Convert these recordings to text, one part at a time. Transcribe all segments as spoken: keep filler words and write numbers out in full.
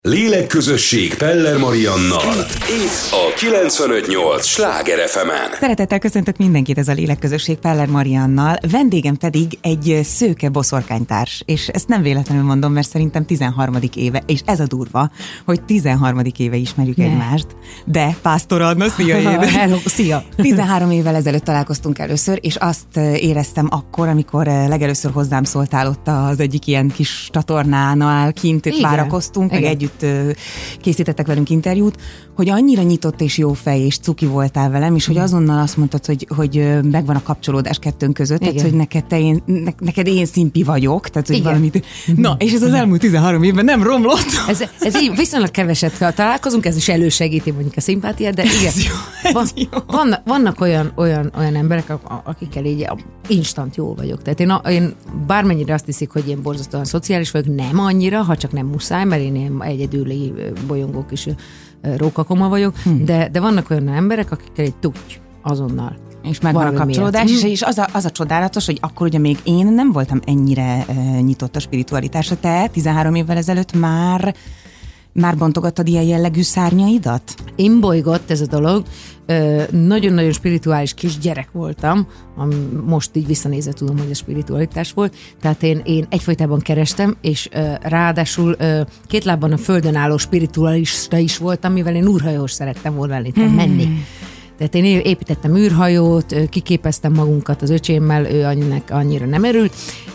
Lélekközösség Peller Mariannal. Itt a kilencvenöt nyolc Sláger ef emen. Szeretettel köszöntök mindenkit, ez a Lélekközösség Peller Mariannal. Vendégem pedig egy szőke boszorkánytárs. És ezt nem véletlenül mondom, mert szerintem tizenharmadik éve, és ez a durva, hogy tizenharmadik éve ismerjük ne. egymást. De Pásztor Anna, szia én! Hello, szia! tizenhárom évvel ezelőtt találkoztunk először, és azt éreztem akkor, amikor legelőször hozzám szóltál ott az egyik ilyen kis csatornánál, kint Igen. várakoztunk, meg együtt készítettek velünk interjút, hogy annyira nyitott és jó fej és cuki voltál velem, és hogy azonnal azt mondtad, hogy, hogy megvan a kapcsolódás kettőnk között, Igen. tehát hogy neked, te én, ne, neked én szimpi vagyok, tehát hogy Igen. valamit... Na, és ez az elmúlt tizenhárom évben nem romlott. Ez, ez így viszonylag keveset találkozunk, ez is elősegíti mondjuk a szimpátiát, de igen, jó, van, vannak, vannak olyan, olyan, olyan emberek, akikkel így instant jó vagyok. Tehát én, én bármennyire azt hiszik, hogy én borzasztóan szociális vagyok, nem annyira, ha csak nem muszáj, mert én ilyen egyedüli bolyongó kis rókakoma vagyok, hmm. de, de vannak olyan emberek, akikkel egy tudj azonnal. És megvan a kapcsolódás, és, és az, a, az a csodálatos, hogy akkor ugye még én nem voltam ennyire uh, nyitott a spiritualitásra. Te tizenhárom évvel ezelőtt már Már bontogattad ilyen jellegű szárnyaidat? Imbolygott ez a dolog. Ö, nagyon-nagyon spirituális kisgyerek voltam. Most így visszanézve tudom, hogy a spiritualitás volt. Tehát én, én egyfolytában kerestem, és ö, ráadásul ö, két lábban a földön álló spiritualista is voltam, mivel én űrhajós szerettem volna lenni, hmm. menni. Tehát én építettem űrhajót, kiképeztem magunkat az öcsémmel, ő annyira, annyira nem erült,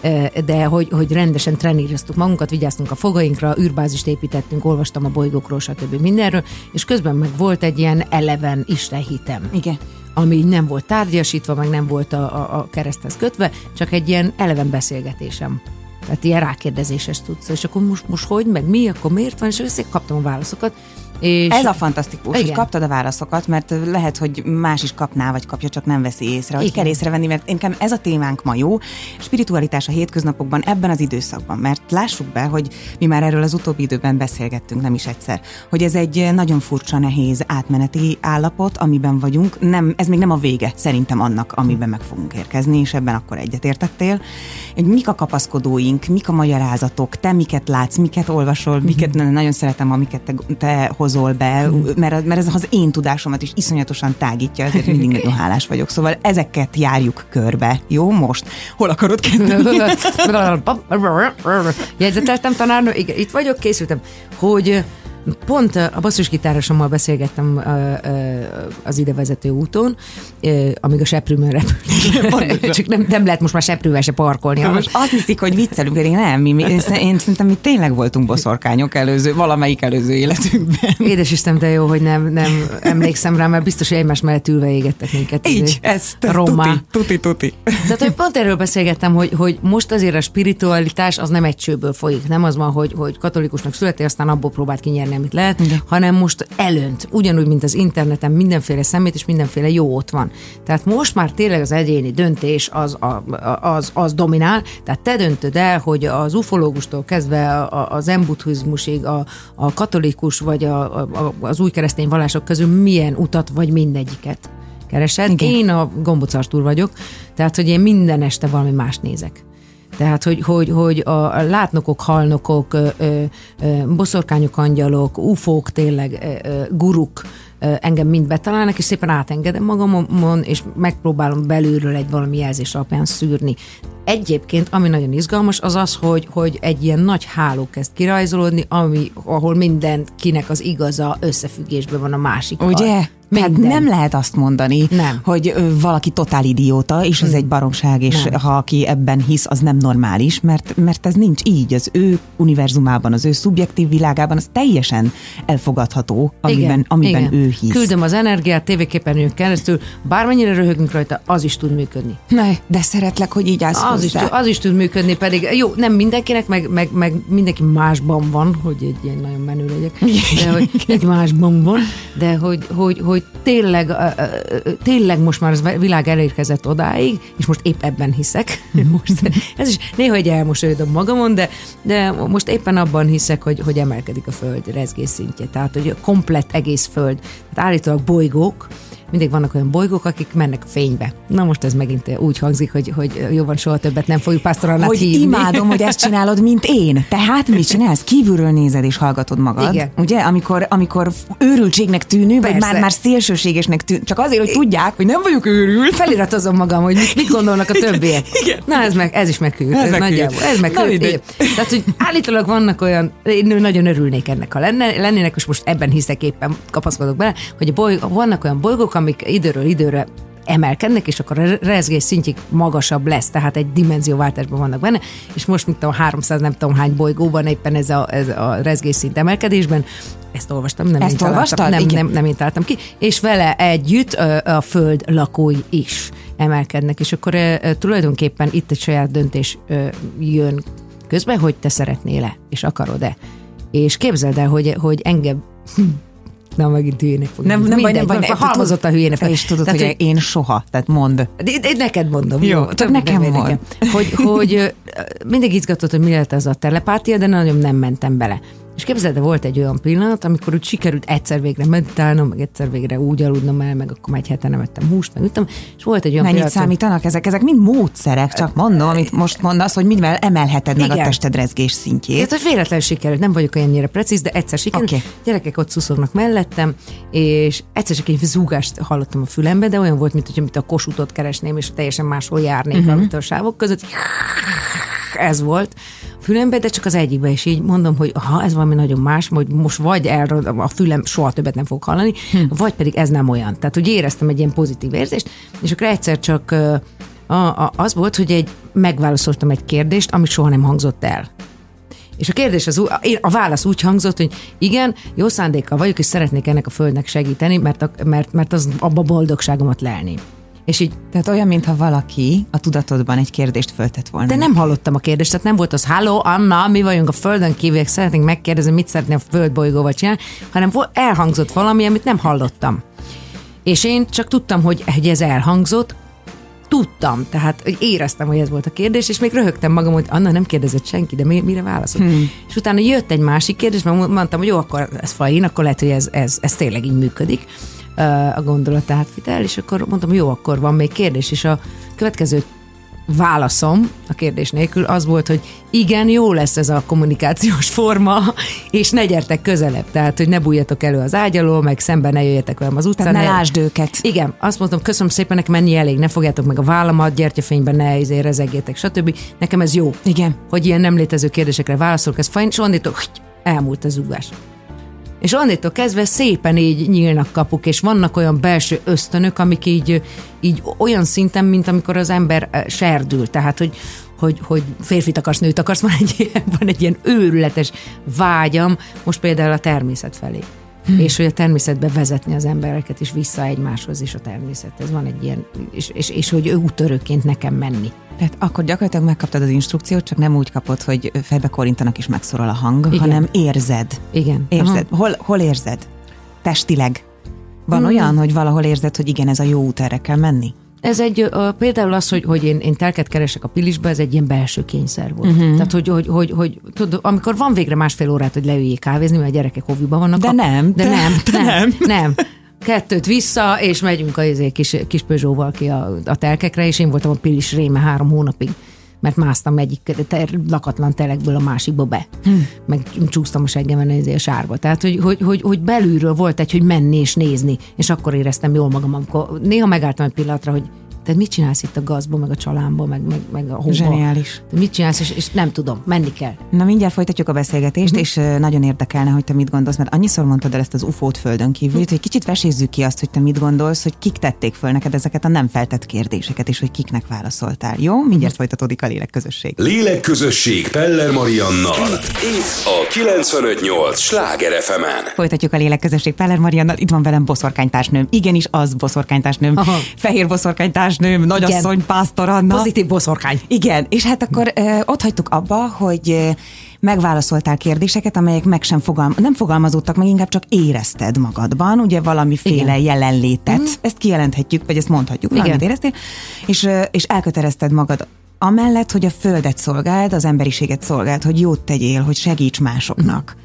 de hogy, hogy rendesen treníroztuk magunkat, vigyáztunk a fogainkra, űrbázist építettünk, olvastam a bolygókról, stb. Mindenről, és közben meg volt egy ilyen eleven istenhitem. Igen. Ami nem volt tárgyasítva, meg nem volt a, a, a kereszthez kötve, csak egy ilyen eleven beszélgetésem. Tehát ilyen rákérdezéses tudsz. És akkor most, most hogy, meg mi, akkor miért van, és össze kaptam a válaszokat. És ez a fantasztikus, hogy kaptad a válaszokat, mert lehet, hogy más is kapná, vagy kapja, csak nem veszi észre, hogy kell észrevenni, mert nekem ez a témánk ma jó, spiritualitás a hétköznapokban, ebben az időszakban, mert lássuk be, hogy mi már erről az utóbbi időben beszélgettünk, nem is egyszer, hogy ez egy nagyon furcsa, nehéz átmeneti állapot, amiben vagyunk, nem, ez még nem a vége szerintem annak, amiben meg fogunk érkezni, és ebben akkor egyetértettél. Mik a kapaszkodóink, mik a magyarázatok, te miket látsz, miket olvasol, miket nagyon szeretem, amiket te, te hozol be, mert, mert ez az én tudásomat is iszonyatosan tágítja, ezért mindig nagyon hálás vagyok. Szóval ezeket járjuk körbe. Jó, most? Hol akarod kezdeni? Jegyzeteltem, tanárnő, igen, itt vagyok, készültem, hogy pont a basszusgitárosommal beszélgettem az idevezető úton, amíg a seprűmön repült. Csak nem, nem lehet most már seprűvel se parkolni. Most azt hiszik, hogy viccelünk, de én nem. Mi, mi, én szerintem mi tényleg voltunk boszorkányok előző, valamelyik előző életünkben. Édes Isten, de jó, hogy nem, nem emlékszem rá, mert biztos, hogy egymás mellett ülve égettek minket. Így, ez tuti, tuti, tuti. Tehát, hogy pont erről beszélgettem, hogy, hogy most azért a spiritualitás az nem egy csőből folyik. Nem az van, hogy, hogy katolikusnak születél, aztán abból próbált kinyerni, amit lehet, de. hanem most elönt, ugyanúgy, mint az interneten mindenféle szemét és mindenféle jó ott van. Tehát most már tényleg az egyéni döntés az, az, az dominál, tehát te döntöd el, hogy az ufológustól kezdve az zen-buddhizmusig, a, a katolikus vagy a, a, az új keresztény vallások közül milyen utat vagy mindegyiket keresed. Igen. Én a gombócartúr vagyok, tehát hogy én minden este valami mást nézek. Tehát, hogy, hogy, hogy a látnokok, halnokok, ö, ö, boszorkányok, angyalok, ufók, tényleg ö, guruk ö, engem mind betalálnak, és szépen átengedem magamon, és megpróbálom belülről egy valami jelzés alapján szűrni. Egyébként, ami nagyon izgalmas, az az, hogy, hogy egy ilyen nagy háló kezd kirajzolódni, ami, ahol mindenkinek az igaza összefüggésben van a másikkal. Ugye? Hát nem lehet azt mondani, nem. hogy valaki totál idióta, és ez mm. egy baromság, és nem. ha aki ebben hisz, az nem normális, mert, mert ez nincs így. Az ő univerzumában, az ő szubjektív világában az teljesen elfogadható, amiben, igen, amiben igen. ő hisz. Küldöm az energiát tévéképernyőn keresztül, bármennyire röhögünk rajta, az is tud működni. Ne, de szeretlek, hogy így állsz az is, az is tud működni, pedig jó, nem mindenkinek, meg, meg, meg mindenki másban van, hogy egy ilyen nagyon menő legyek, de hogy egy másban van, de hogy, hogy, hogy tényleg, tényleg most már a világ elérkezett odáig, és most épp ebben hiszek. Most, ez is néha egy elmosolyodom magamon, de, de most éppen abban hiszek, hogy, hogy emelkedik a föld rezgés szintje. Tehát, hogy a komplett egész föld. Tehát állítólag bolygók, mindig vannak olyan bolygók, akik mennek a fénybe. Na most ez megint úgy hangzik, hogy, hogy jó van, soha többet nem fogjuk Pastorannát hogy hívni. Imádom, hogy ezt csinálod, mint én. Tehát mit csinálsz? Kívülről nézed és hallgatod magad. Igen. Ugye? Amikor, amikor őrültségnek tűnő, vagy már, már szélsőségesnek tűnő. Csak azért, hogy tudják, hogy nem vagyok őrült. Feliratozom magam, hogy mit, mit gondolnak a többiek. Igen. Na ez, meg, ez is megküld. Ez, ez nagyjából. Ez megküld. Tehát, hogy állítólag vannak olyan, én nagyon örülnék ennek, ha lenne, lennének, és most ebben hiszek, éppen kapaszkodok bele, hogy a boly, vannak olyan bolygók, amik időről időre emelkednek, és akkor a rezgés szintjük magasabb lesz, tehát egy dimenzióváltásban vannak benne, és most, mint a háromszáz nem tudom hány bolygóban éppen ez a, ez a rezgés szint emelkedésben, ezt olvastam, nem ezt én találtam, nem, nem, nem én találtam ki, és vele együtt a, a Föld lakói is emelkednek, és akkor e, tulajdonképpen itt egy saját döntés e, jön közben, hogy te szeretnél-e, és akarod-e. És képzeld el, hogy, hogy engem Na, megint hülyének fogom. Nem, nem Minden, baj, nem, halmozott a hülyének. Te is tudod, tehát, hogy, hogy én soha, tehát mondd. De, de neked mondom. Jó, jó csak nekem mond. Hogy, hogy mindig izgatott, hogy mi lehet ez a telepátia, de nagyon nem mentem bele. És képzeld, volt egy olyan pillanat, amikor úgy sikerült egyszer végre meditálnom, meg egyszer végre úgy aludnom el, meg akkor már egy hete nem ettem húst, meg üttem, és volt egy olyan Mennyit pillanat, számítanak ezek? Ezek mind módszerek, csak mondom, amit most mondasz, hogy mivel emelheted meg igen. a tested rezgés szintjét. Tehát, hogy véletlenül sikerült, nem vagyok olyannyira precíz, de egyszer sikerült. Okay. Gyerekek ott szuszognak mellettem, és egyszer csak egy zúgást hallottam a fülembe, de olyan volt, mint hogy mint a Kossuthot keresném, és teljesen máshol járnék uh-huh. a sávok között. Ez volt a fülembe, de csak az egyikben, és így mondom, hogy ha ez valami nagyon más, hogy most vagy erről a fülem soha többet nem fog hallani, hm. vagy pedig ez nem olyan. Tehát, hogy éreztem egy ilyen pozitív érzést, és akkor egyszer csak a, a, az volt, hogy egy, megválaszoltam egy kérdést, ami soha nem hangzott el. És a kérdés, az, a válasz úgy hangzott, hogy igen, jó szándékkal vagyok, és szeretnék ennek a földnek segíteni, mert, a, mert, mert az abba boldogságomat lelni. És így, tehát olyan, mintha valaki a tudatodban egy kérdést föltett volna. De nem hallottam a kérdést, tehát nem volt az, halló, Anna, mi vagyunk a Földön kívül, szeretnénk megkérdezni, mit szeretné a földbolygóval csinálni, hanem elhangzott valami, amit nem hallottam. És én csak tudtam, hogy, hogy ez elhangzott, tudtam, tehát hogy éreztem, hogy ez volt a kérdés, és még röhögtem magam, hogy Anna nem kérdezett senki, de mire válaszolt. Hmm. És utána jött egy másik kérdés, mert mondtam, hogy jó, akkor ez fajn, akkor lehet, hogy ez, ez, ez tényleg így működik. A gondolatát vitel, és akkor mondtam, jó, akkor van még kérdés, és a következő válaszom a kérdés nélkül az volt, hogy igen, jó lesz ez a kommunikációs forma, és ne gyertek közelebb, tehát, hogy ne bújjatok elő az ágy alól, meg szemben ne jöjjetek velem az utcán. Tehát ne lásd őket. Igen, azt mondtam, köszönöm szépen, nekem ennyi elég, ne fogjátok meg a vállamat, gyertyafényben ne izé rezegjétek, stb. Nekem ez jó. Igen. Hogy ilyen nem létező kérdésekre válaszolok, ez fajn, és onnantól elmúlt az zúgás. És onnantól kezdve szépen így nyílnak kapuk, és vannak olyan belső ösztönök, amik így, így olyan szinten, mint amikor az ember serdül, tehát, hogy, hogy, hogy férfit akarsz, nőt akarsz, van egy, van egy ilyen őrületes vágyam, most például a természet felé. Hmm. És hogy a természetbe vezetni az embereket, és vissza egymáshoz is a természethez. Van egy ilyen, és, és, és hogy úttörőként nekem menni. Tehát akkor gyakorlatilag megkaptad az instrukciót, csak nem úgy kapod, hogy fejbe korintanak és megszorol a hang, igen. hanem érzed. Igen. Érzed. Hol, hol érzed? Testileg. Van hmm. olyan, hogy valahol érzed, hogy igen, ez a jó út, erre kell menni? Ez egy, uh, például az, hogy, hogy én, én telket keresek a Pilisbe, ez egy ilyen belső kényszer volt. Uh-huh. Tehát, hogy, hogy, hogy, hogy tudod, amikor van végre másfél órát, hogy leüljék kávézni, mert a gyerekek hoviban vannak. De a, nem. De, de nem, de nem, nem, nem. Kettőt vissza, és megyünk a kis, kis Peugeot-val ki a, a telkekre, és én voltam a Pilis réme három hónapig, mert másztam egyik ter, lakatlan telekből a másikba be. Hmm. Meg csúsztam a seggemen a sárba. Tehát, hogy, hogy, hogy, hogy belülről volt egy, hogy menni és nézni, és akkor éreztem jól magam, amikor néha megálltam egy pillanatra, hogy te mit csinálsz itt a gazba, meg a csalámba, meg, meg, meg a hóba? Zseniális. Te mit csinálsz, és, és nem tudom, menni kell. Na mindjárt folytatjuk a beszélgetést, uh-huh. és nagyon érdekelne, hogy te mit gondolsz, mert annyiszor mondtad el ezt az ufót földön kívül, uh-huh. hogy kicsit vesézzük ki azt, hogy te mit gondolsz, hogy kik tették föl neked ezeket a nem feltett kérdéseket, és hogy kiknek válaszoltál. Jó? Mindjárt uh-huh. folytatódik a Lélekközösség. Lélekközösség Peller Mariannal. Itt a kilencvenöt nyolc Sláger ef emen. Folytatjuk a Lélekközösség Peller Mariannal. Itt van velem boszorkánytársnőm. Igenis az boszorkánytársnőm. Aha. Fehér boszorkánytárs nőm, nagyasszony, Pásztor Anna. Pozitív boszorkány. Igen, és hát akkor ö, ott hagytuk abba, hogy ö, megválaszoltál kérdéseket, amelyek meg sem fogalm, nem fogalmazódtak, meg inkább csak érezted magadban, ugye valamiféle igen. jelenlétet. Mm. Ezt kijelenthetjük, vagy ezt mondhatjuk, valamit éreztél, és, ö, és elkötelezted magad amellett, hogy a földet szolgáld, az emberiséget szolgáld, hogy jót tegyél, hogy segíts másoknak. Mm.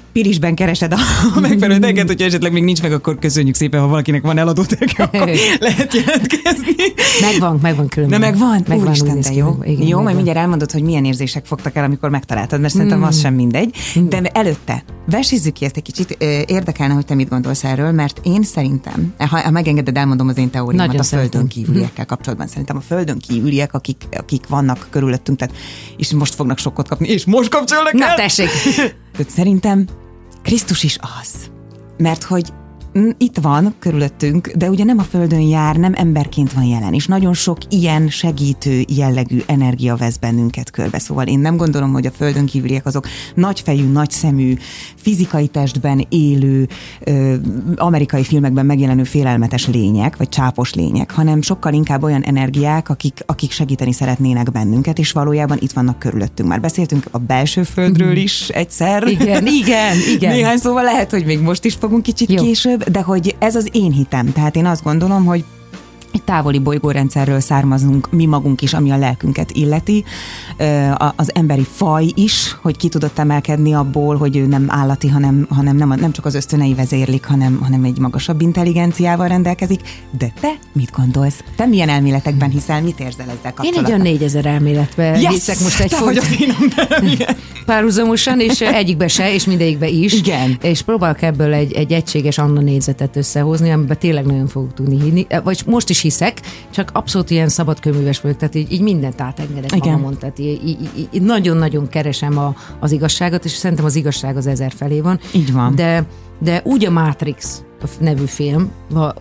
Pirisben keresed a megfelelő teket, hogyha esetleg még nincs meg, akkor köszönjük szépen, ha valakinek van eladó teke, akkor lehet jelentkezni. Megvan, megvan különben. Na megvan? Megvan, Úristen, te jó. Igen, jó, megvan. majd mindjárt elmondod, hogy milyen érzések fogtak el, amikor megtaláltad, mert szerintem az sem mindegy. De előtte, versizzük ki ezt egy kicsit, érdekelne, hogy te mit gondolsz erről, mert én szerintem, ha megengeded, elmondom az én teóriámat Nagyon a földön szeretem. kívüliekkel kapcsolatban. Szerintem a földön kívüliek, akik, akik vannak körülöttünk, tehát, és most fognak sokkot kapni, és most kapcsolnak el. Na tessék! Tehát szerintem Krisztus is az. Mert hogy itt van körülöttünk, de ugye nem a földön jár, nem emberként van jelen, és nagyon sok ilyen segítő jellegű energia vesz bennünket körbe. Szóval én nem gondolom, hogy a földön kívüliek azok nagyfejű, nagyszemű, fizikai testben élő, ö, amerikai filmekben megjelenő félelmetes lények, vagy csápos lények, hanem sokkal inkább olyan energiák, akik, akik segíteni szeretnének bennünket, és valójában itt vannak körülöttünk. Már beszéltünk a belső földről is egyszer. Igen, igen, igen. Néhány szóval lehet, hogy még most is fogunk kicsit Jó. később, de hogy ez az én hitem. Tehát én azt gondolom, hogy egy távoli bolygórendszerről származunk mi magunk is, ami a lelkünket illeti. Az emberi faj is, hogy ki tudott emelkedni abból, hogy ő nem állati, hanem, hanem nem, nem csak az ösztönei vezérlik, hanem, hanem egy magasabb intelligenciával rendelkezik. De te mit gondolsz? Te milyen elméletekben hiszel? Mit érzel ezzel kapcsolatban? Én egy olyan négyezer elméletben yes! hiszek most egy te vagy az én emberem, párhuzamosan, és egyikbe se, és mindegyikbe is. Igen. És próbálok ebből egy, egy egységes Anna négyzetet összehozni, amiben tényleg nagyon fogok tudni hinni. Vagy most is hiszek, csak abszolút ilyen szabadkőműves vagyok, tehát így, így mindent átengedek magamon, tehát így, így, így nagyon-nagyon keresem a, az igazságot, és szerintem az igazság az ezer felé van. Így van. De, de úgy a Matrix nevű film,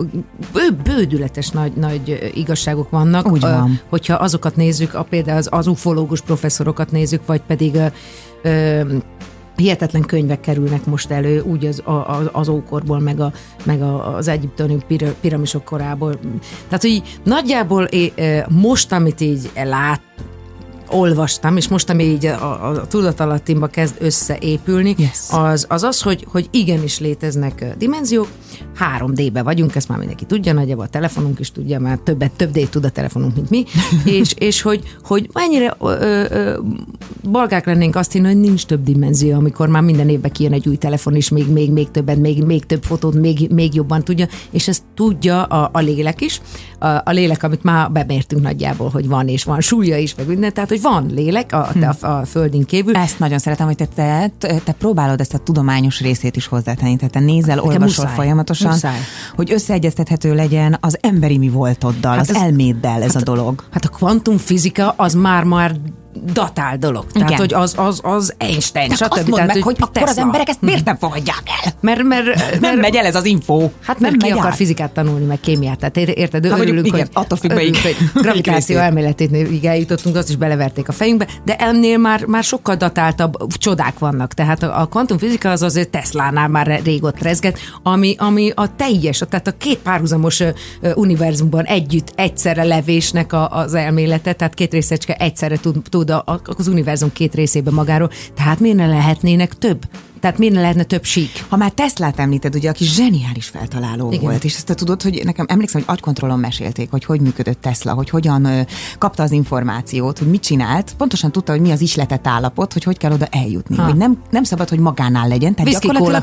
bő, bődületes nagy, nagy igazságok vannak. Úgy van. Hogyha azokat nézzük, a, például az, az ufológus professzorokat nézzük, vagy pedig a, ö, hihetetlen könyvek kerülnek most elő, úgy az, a, az ókorból, meg, a, meg a, az egyiptomi pir, piramisok korából. Tehát, hogy nagyjából é, most, amit így lát, olvastam, és most, ami így a, a tudatalattimba kezd összeépülni, yes. az, az az, hogy, hogy igenis léteznek dimenziók, három dé-be vagyunk, ezt már mindenki tudja, nagyjából a telefonunk is tudja, már többet, több D tud a telefonunk, mint mi, és, és hogy, hogy mennyire ö, ö, balgák lennénk azt hinni, hogy nincs több dimenzió, amikor már minden évben kijön egy új telefon, és még, még, még többet, még, még több fotót, még, még jobban tudja, és ezt tudja a, a lélek is, a, a lélek, amit már bemértünk nagyjából, hogy van, és van súlya is, meg minden, tehát, hogy van lélek a, hm. a, a földin kívül. Ezt nagyon szeretem, hogy te, te, te próbálod ezt a tudományos részét is hozzátenni, tehát te nézel, olvasol muszáj. folyamatosan, muszáj. hogy összeegyeztethető legyen az emberi mi voltoddal, hát az ez, elméddel ez hát, a dolog. Hát a kvantumfizika az már-már datál dolog. Tehát, igen. hogy az, az, az Einstein, stb. Azt mondd meg, hogy Tesla. Akkor az emberek ezt miért nem fogadják el? Mert, mert, mert nem megy el ez az info. Hát mert ki akar át. fizikát tanulni, meg kémiát. Tehát érted, hát örülünk, igen, hogy, attól függ, örülünk, hogy gravitáció elméletét eljutottunk, azt is beleverték a fejünkbe, de ennél már, már sokkal datáltabb csodák vannak. Tehát a, a kvantumfizika az azért Teslánál már régott rezget, ami, ami a teljes, tehát a két párhuzamos univerzumban együtt egyszerre levésnek a, az elmélete, tehát két részecske egyszerre tud, tud a, az univerzum két részében magáról, tehát miért ne lehetnének több? Tehát miért ne lehetne több sík? Ha már Teslát említed, ugye, aki zseniális feltaláló igen. volt, és ezt te tudod, hogy nekem emlékszem, hogy agykontrollon mesélték, hogy hogy működött Tesla, hogy hogyan ö, kapta az információt, hogy mit csinált, pontosan tudta, hogy mi az isletett állapot, hogy hogy kell oda eljutni. Ha. Hogy nem, nem szabad, hogy magánál legyen. Tehát Whisky gyakorlatilag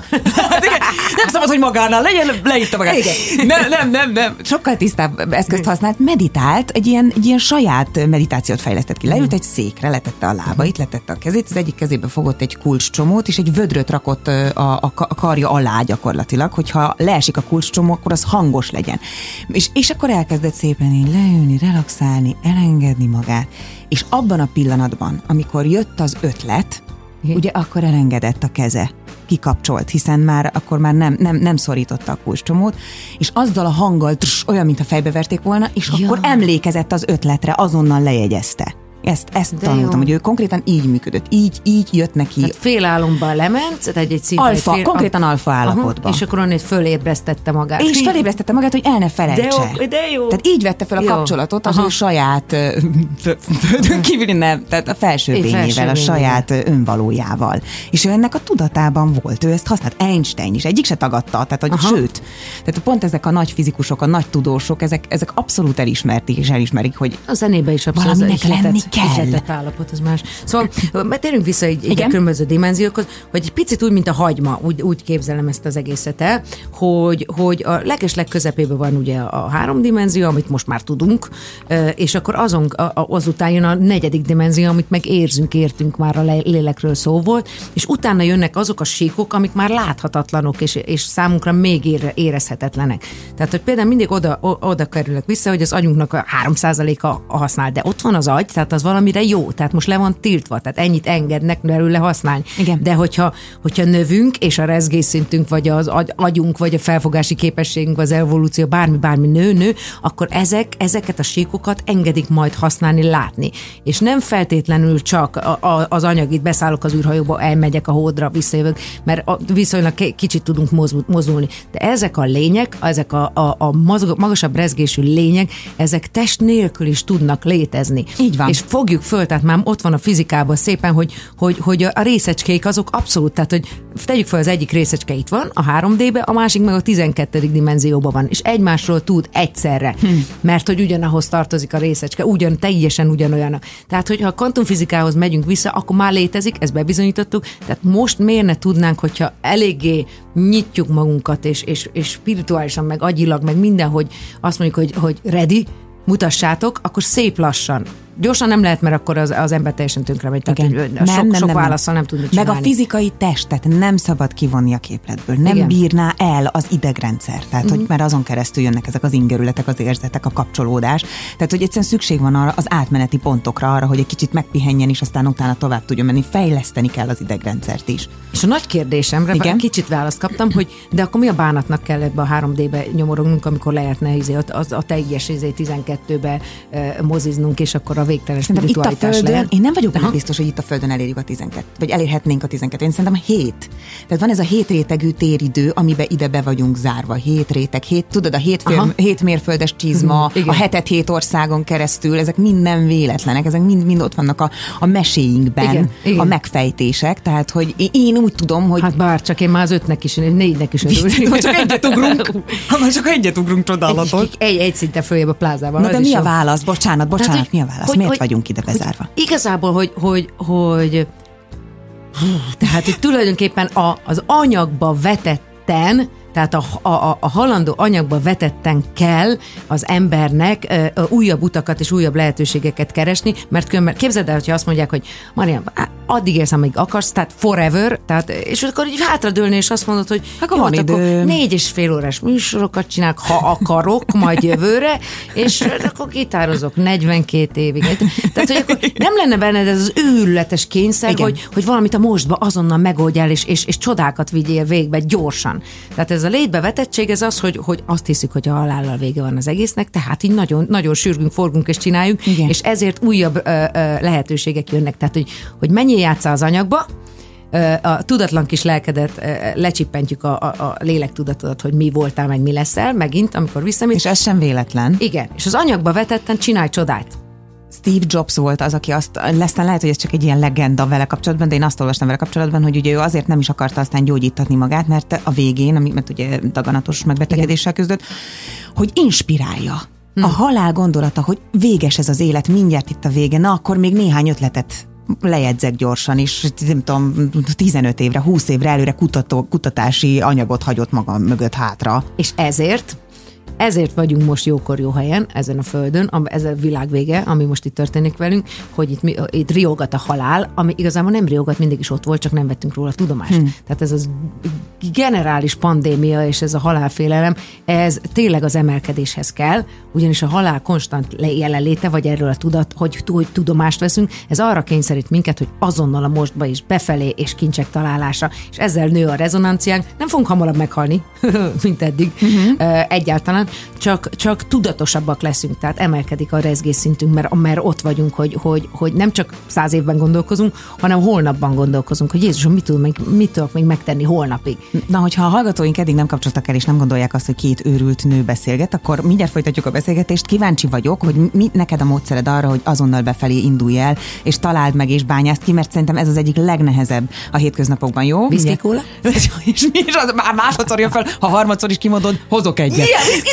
nem szabad, hogy magánál legyen, leírta magát. Nem, nem, nem, nem. Sokkal tisztább eszközt használt, meditált, egy ilyen, egy ilyen saját meditációt fejlesztett ki. Leült egy székre, letette a lábait, letette a kezét, az egyik kezébe fogott egy kulcscsomót, és egy vödröt rakott a, a, a karja alá gyakorlatilag, hogyha leesik a kulcscsomó, akkor az hangos legyen. És, és akkor elkezdett szépen így leülni, relaxálni, elengedni magát, és abban a pillanatban, amikor jött az ötlet, igen. ugye akkor elengedett a keze. Kikapcsolt, hiszen már akkor már nem, nem, nem szorította a kulcscsomót, és azzal a hanggal trss, olyan, mint a fejbeverték volna, és ja. akkor emlékezett az ötletre, azonnal lejegyezte. Ezt, ezt tanultam, hogy ő konkrétan így működött. Így, így jött neki. Tehát félálomban lement, egy egy szinte alfa, fél, konkrétan alfa állapotban. És akkor onnan fölébresztette magát. És fölébresztette magát, hogy el ne felejtse. De jó, de jó. Tehát így vette fel a jó. kapcsolatot az aha. ő saját földön kívüli nem, tehát a felső lényével, a saját önvalójával. És ő ennek a tudatában volt. Ő ezt használt. Einstein is. Egyik se tagadta. Tehát, hogy sőt, tehát pont ezek a nagy fizikusok, a nagy tudósok, ezek, ezek abszolút elismerték és elismerik, hogy a zenébe is abszolút valaminek lenni ihletett állapot, az más. Szóval térjünk vissza egy, egy különböző dimenziókhoz, hogy egy picit úgy, mint a hagyma, úgy, úgy képzelem ezt az egészet el, hogy, hogy a legesleg közepében van ugye a három dimenzió, amit most már tudunk, és akkor azon, azután jön a negyedik dimenzió, amit meg érzünk, értünk, már a lélekről szó volt, és utána jönnek azok a síkok, amik már láthatatlanok, és, és számunkra még ére, érezhetetlenek. Tehát, hogy például mindig oda, oda kerülök vissza, hogy az agyunknak a három százaléka használ, de ott van az agy, tehát az valamire jó, tehát most le van tiltva, tehát ennyit engednek belőle használni. Igen. De hogyha, hogyha növünk, és a rezgésszintünk, vagy az agy, agyunk, vagy a felfogási képességünk, az evolúció, bármi, bármi nő, nő, akkor ezek, ezeket a síkokat engedik majd használni, látni. És nem feltétlenül csak a, a, az anyagit, beszállok az űrhajóba, elmegyek a Holdra, visszajövök, mert a, viszonylag kicsit tudunk mozdulni. De ezek a lények, ezek a, a, a magasabb rezgésű lények, ezek test nélkül is tudnak létezni. Így van. És fogjuk föl, tehát már ott van a fizikában szépen, hogy, hogy, hogy a részecskék azok abszolút, tehát hogy tegyük fel, az egyik részecske itt van, a három dé-be, a másik meg a tizenkettedik dimenzióban van, és egymásról tud egyszerre, hm. mert hogy ugyanahoz tartozik a részecske, ugyan, teljesen ugyanolyanak. Tehát, hogyha a kvantumfizikához megyünk vissza, akkor már létezik, ezt bebizonyítottuk, tehát most miért ne tudnánk, hogyha eléggé nyitjuk magunkat, és, és, és spirituálisan, meg agyilag, meg mindenhogy azt mondjuk, hogy, hogy ready, mutassátok, akkor szép lassan. Gyorsan nem lehet, mert akkor az, az ember teljesen tönkre megy. Tehát nem, sok, nem, sok nem, válaszsal nem tudni csinálni. Meg a fizikai testet nem szabad kivonni a képletből. Nem Igen. bírná el az idegrendszer. Tehát, uh-huh. hogy mert azon keresztül jönnek ezek az ingerületek, az érzetek, a kapcsolódás. Tehát, hogy egyszerűen szükség van arra, az átmeneti pontokra, arra, hogy egy kicsit megpihenjen, és aztán utána tovább tudjon menni. Fejleszteni kell az idegrendszert is. És a nagy kérdésemre Igen? kicsit választ kaptam, hogy de akkor mi a bánatnak kell ebbe a három dé-be nyomorognunk, amikor lehetne izé, az, a teljes izé tizenkettőbe uh, moziznunk, és akkor a végtelen spiritualitás itt a Földön, lehet. Én nem vagyok benne biztos, hogy itt a Földön elérjük a tizenkettőt, vagy elérhetnénk a tizenkettőt. Én szerintem a hét. Tehát van ez a hét rétegű téridő, amiben ide be vagyunk zárva. Hét réteg, hét, tudod, a hét, fél, hét mérföldes csizma, uh-huh. a hetet hét országon keresztül, ezek mind nem véletlenek, ezek mind, mind ott vannak a, a meséinkben, igen, igen. a megfejtések. Tehát, hogy én úgy tudom, hogy... Hát bár csak én már az ötnek is, négynek is örülök. Csak egyet ugrunk. Ha csak egyet ugrunk, csodálatos. Egy, egy, egy szinte följebb a plázában. Na de mi a válasz? Bocsánat, bocsánat, tehát, mi a válasz? Hogy, Miért hogy, vagyunk ide bezárva? Hogy, igazából, hogy, hogy, hogy tehát, hogy tulajdonképpen a, az anyagba vetetten, tehát a, a, a halandó anyagba vetetten kell az embernek ö, újabb utakat és újabb lehetőségeket keresni, mert különben képzeld el, hogyha azt mondják, hogy Marian, addig érsz, amíg akarsz, tehát forever, tehát, és akkor így hátradőlni, és azt mondod, hogy akkor, jó, van akkor négy és fél órás műsorokat csinálok, ha akarok, majd jövőre, és akkor gitározok negyvenkét évig. Tehát, hogy akkor nem lenne benned ez az őrületes kényszer, hogy, hogy valamit a mostba azonnal megoldjál, és, és, és csodákat vigyél végbe gyorsan. Tehát ez a létbevetettség, ez az, hogy, hogy azt hiszük, hogy a halállal vége van az egésznek, tehát így nagyon, nagyon sürgünk, forgunk és csináljuk, Igen. és ezért újabb ö, ö, lehetőségek jönnek. Tehát, hogy, hogy menjél játsszál az anyagba, ö, a tudatlan kis lelkedet ö, lecsippentjük a, a, a lélektudatot, hogy mi voltál, meg mi leszel, megint, amikor visszamész. És ez sem véletlen. Igen, és az anyagba vetetten csinálj csodát. Steve Jobs volt az, aki azt, aztán lehet, hogy ez csak egy ilyen legenda vele kapcsolatban, de én azt olvastam vele kapcsolatban, hogy ugye ő azért nem is akarta aztán gyógyítatni magát, mert a végén, mert ugye daganatos megbetegedéssel küzdött, hogy inspirálja. Hmm. A halál gondolata, hogy véges ez az élet, mindjárt itt a vége, na akkor még néhány ötletet lejegyzek gyorsan, és nem tudom, tizenöt évre, húsz évre előre kutató, kutatási anyagot hagyott maga mögött hátra. És ezért Ezért vagyunk most jókor jó helyen, ezen a földön, ez a világ vége, ami most itt történik velünk, hogy itt, itt riogat a halál, ami igazából nem riogat, mindig is ott volt, csak nem vettünk róla tudomást. Hmm. Tehát ez az generális pandémia és ez a halálfélelem, ez tényleg az emelkedéshez kell, ugyanis a halál konstant jelenléte, vagy erről a tudat, hogy, hogy tudomást veszünk, ez arra kényszerít minket, hogy azonnal a mostba is befelé és kincsek találása, és ezzel nő a rezonanciánk, nem fogunk hamarabb meghalni, mint eddig, uh-huh. egyáltalán, Csak, csak tudatosabbak leszünk, tehát emelkedik a rezgésszintünk, mert, mert ott vagyunk, hogy, hogy, hogy nem csak száz évben gondolkozunk, hanem holnapban gondolkozunk, hogy Jézusom, mit, tud, mit tudok még megtenni holnapig. Na, hogyha a hallgatóink eddig nem kapcsoltak el, és nem gondolják azt, hogy két őrült nő beszélget, akkor mindjárt folytatjuk a beszélgetést. Kíváncsi vagyok, hogy mi neked a módszered arra, hogy azonnal befelé indulj el, és találd meg, és bányázd ki, mert szerintem ez az egyik legnehezebb a hétköznapokban, jó? Whisky kóla? És mi is az, már másodszor jön fel, ha harmadszor is kimondod, hozok egyet. Igen, whisky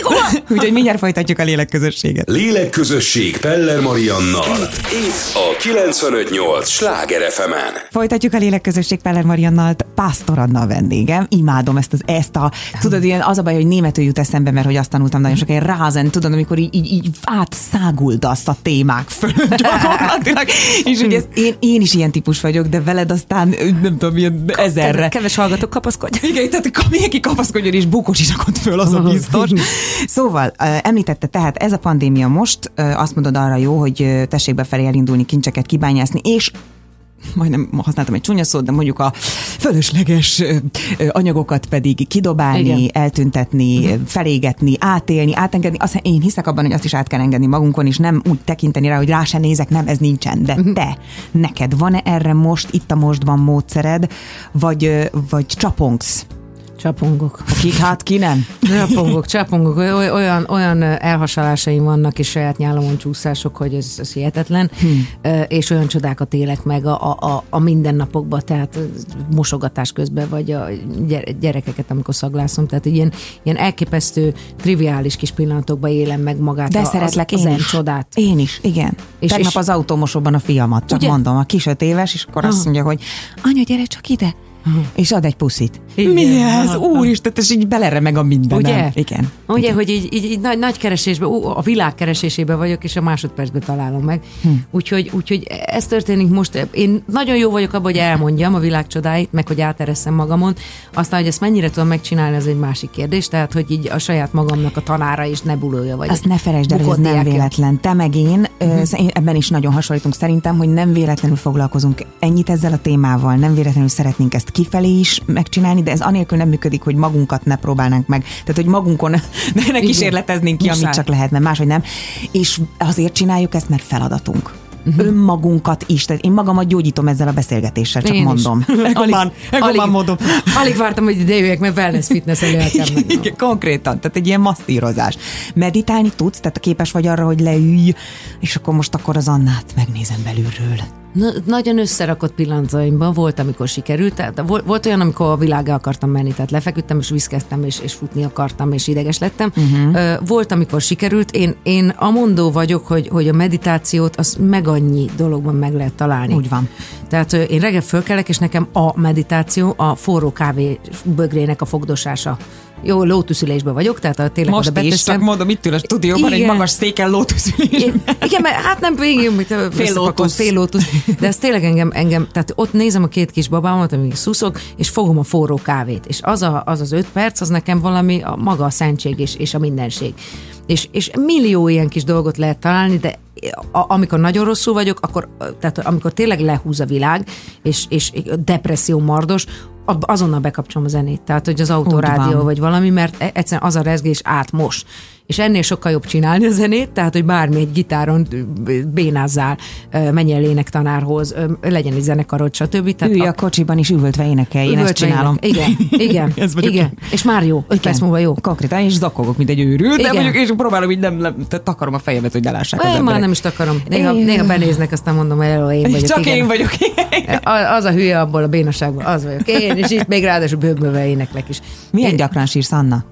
Úgyhogy mindjárt folytatjuk a lélekközösséget. Lélekközösség Peller Mariannal. Itt a kilencvenöt nyolc Sláger ef emen. Folytatjuk a lélekközösség Peller Mariannal, Pásztor Anna a vendégem. Imádom ezt az ezt a, tudod, ilyen az a baj, hogy németül jut eszembe, mert hogy azt tanultam nagyon sok, ilyen rázen, tudod, amikor így, így, így átszáguldasz a témák fölött gyakorlatilag. És hogy ez, én, én is ilyen típus vagyok, de veled aztán nem tudom, ilyen ezerre. Keves hallgatók, kapaszkodj. Igen, tehát mindenki kapaszkodjon, és bukos is akad föl, az a biztos. Szóval, említette, tehát ez a pandémia most, azt mondod arra jó, hogy tessék befelé elindulni, kincseket kibányászni, és majdnem használtam egy csúnya szót, de mondjuk a fölösleges anyagokat pedig kidobálni, igen, eltüntetni, uh-huh. felégetni, átélni, átengedni. Azt, én hiszek abban, hogy azt is át kell engedni magunkon, és nem úgy tekinteni rá, hogy rá se nézek, nem, ez nincsen. De uh-huh. te, neked van-e erre most, itt a mostban módszered, vagy, vagy csapongsz? Csapongok. Akik hát ki nem? Csapongok, csapongok. Olyan, olyan elhasalásaim vannak, és saját nyálamon csúszások, hogy ez, ez hihetetlen. Hmm. És olyan csodákat élek meg a, a, a mindennapokban, tehát mosogatás közben, vagy a gyerekeket, amikor szaglászom. Tehát ilyen, ilyen elképesztő, triviális kis pillanatokban élem meg magát. De a, szeretlek az, én az is. Csodát. Én is, igen. És, Tegnap és, az autómosóban a fiamat, csak ugye? Mondom, a kis öt éves, és akkor azt mondja, hogy anya, gyere csak ide. Uh-huh. És ad egy puszit. Igen. Mi ez? Úristen, és így beleremeg a mindenem. Ugye? Igen. Ugye, igen. hogy így, így, így nagy, nagy keresésben, a világ keresésében vagyok, és a másodpercben találom meg. Hmm. Úgyhogy, úgyhogy ez történik most. Én nagyon jó vagyok abban, hogy elmondjam a világ csodáit, meg hogy áteresszem magamon. Aztán, hogy ezt mennyire tudom megcsinálni, ez egy másik kérdés. Tehát, hogy így a saját magamnak a tanára is nebulója vagyok. Azt ne felejtsd el, hogy ez nem véletlen. Te meg én, uh-huh. ebben is nagyon hasonlítunk szerintem, hogy nem véletlenül foglalkozunk ennyit ezzel a témával, nem véletlenül szeretnénk ezt kifelé is megcsinálni, de ez anélkül nem működik, hogy magunkat ne próbálnánk meg. Tehát, hogy magunkon ne kísérleteznénk ki, amit csak lehet, mert máshogy nem. És azért csináljuk ezt, mert feladatunk. Uh-huh. Önmagunkat is. Tehát én magamat gyógyítom ezzel a beszélgetéssel, csak én mondom. Egomán, egomán módon. Alig vártam, hogy ide jöjjek, mert wellness fitness előttem. Konkrétan, tehát egy ilyen masztírozás. Meditálni tudsz, tehát képes vagy arra, hogy leülj, és akkor most akkor az Annát megnézem belülről. Na, nagyon összerakott pillanataimban volt, amikor sikerült. Tehát volt, volt olyan, amikor a világgá akartam menni, tehát lefeküdtem, és viszkeztem, és, és futni akartam, és ideges lettem. Uh-huh. Volt, amikor sikerült. Én, én amondó vagyok, hogy, hogy a meditációt az meg annyi dologban meg lehet találni. Úgy van. Tehát én reggel fölkelek, és nekem a meditáció a forró kávé bögrének a fogdosása. Jó, lótuszülésben vagyok, tehát a tényleg most oda beteszem. Most is, csak mondom, itt ül a stúdióban, egy magas széken lótuszülésben. Igen, mert hát nem végig, fél lótusz. Fél lótusz. De ez tényleg engem, engem, tehát ott nézem a két kis babámat, amíg szuszog, és fogom a forró kávét. És az a, az, az öt perc, az nekem valami a maga a szentség és, és a mindenség. És, és millió ilyen kis dolgot lehet találni, de a, amikor nagyon rosszul vagyok, akkor, tehát amikor tényleg lehúz a világ, és, és depresszió mardos, azonnal bekapcsolom a zenét. Tehát, hogy az autorádió vagy valami, mert egyszerűen az a rezgés átmos. És ennél sokkal jobb csinálni a zenét, tehát, hogy bármi egy gitáron bénázzál, menj el énektanárhoz, legyen egy zenekarod, stb. Tehát ülj a kocsiban is üvöltve énekelj, én ezt csinálom. Igen, igen, igen. És már jó, öt perc múlva jó. Konkrétan, és zakogok, mint egy őrült, de mondjuk, és próbálom, hogy nem, nem takarom a fejemet, hogy ne lássák az emberek. Már nem is takarom. Néha, néha benéznek, aztán mondom, hogy elő, én vagyok. Csak igen. én vagyok. Az a hülye abból a bénaságból, az vagyok én, és itt még ráadásul bőgbővel éneklek is. Milyen én... gyakran sírsz, Anna?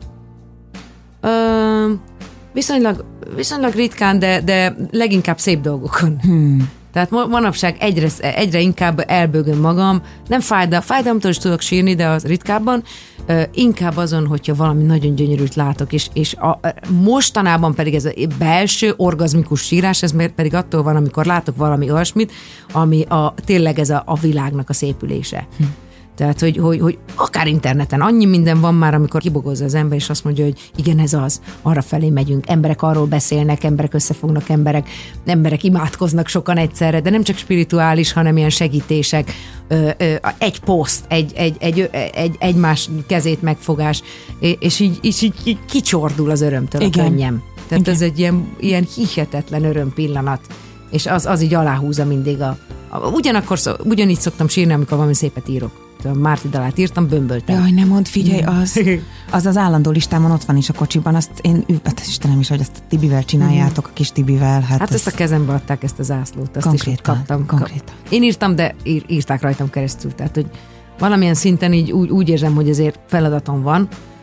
Ö, viszonylag, viszonylag ritkán, de, de leginkább szép dolgokon. Hmm. Tehát manapság egyre, egyre inkább elbőgöm magam. Nem fájdal, fájdalomtól is tudok sírni, de az ritkábban. Uh, inkább azon, hogyha valami nagyon gyönyörűt látok, és, és a, mostanában pedig ez a belső orgazmikus sírás, ez pedig attól van, amikor látok valami olyasmit, ami a, tényleg ez a, a világnak a szépülése. Hm. Tehát, hogy, hogy, hogy akár interneten annyi minden van már, amikor kibogozza az ember, és azt mondja, hogy igen, ez az, arra felé megyünk, emberek arról beszélnek, emberek összefognak, emberek, emberek imádkoznak sokan egyszerre, de nem csak spirituális, hanem ilyen segítések, ö, ö, egy poszt, egy, egy, egy, egy, egymás kezét megfogás, és így, és így, így kicsordul az örömtől igen. a könnyem. Tehát igen. ez egy ilyen, ilyen hihetetlen öröm pillanat, és az, az így aláhúzza mindig a, a ugyanakkor, ugyanígy szoktam sírni, amikor valami szépet írok. A Márti dalát írtam, bömböltem. Jaj, nem mondd, figyelj, az, az az állandó listámon ott van is a kocsiban, azt én, hát Istenem is, hogy ezt a Tibivel csináljátok, a kis Tibivel. Hát, hát ezt a kezembe adták, ezt az ászlót, azt konkrétan, is kaptam. Konkrétan. Én írtam, de ír, írták rajtam keresztül, tehát hogy valamilyen szinten így úgy, úgy érzem, hogy azért feladatom van,